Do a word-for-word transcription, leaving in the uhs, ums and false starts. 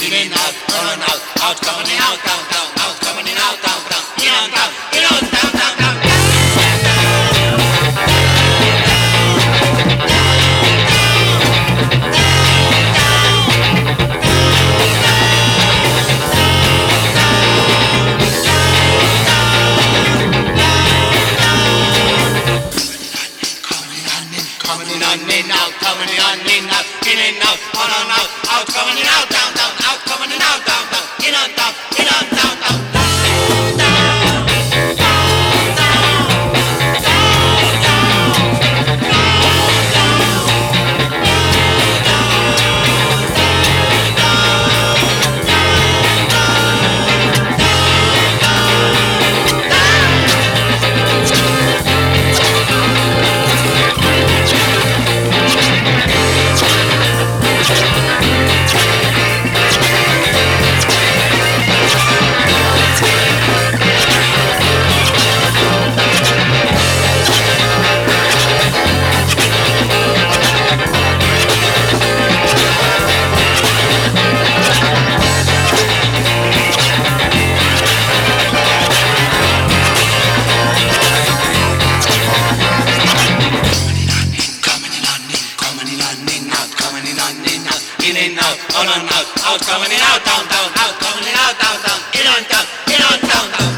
in and out, on and out, out coming in, out, down, down, out coming in, out, down, down, in and down, in and down, down, down. Coming in, on, in, out, coming in, on, in, out, in and out, on and out, out, coming in, out, down, down, out, coming in, out, down, down, in and down, in and down, down. In and out, on and out, out coming in, out, down, down, out coming in, out, down, down, in and down, in and down, down.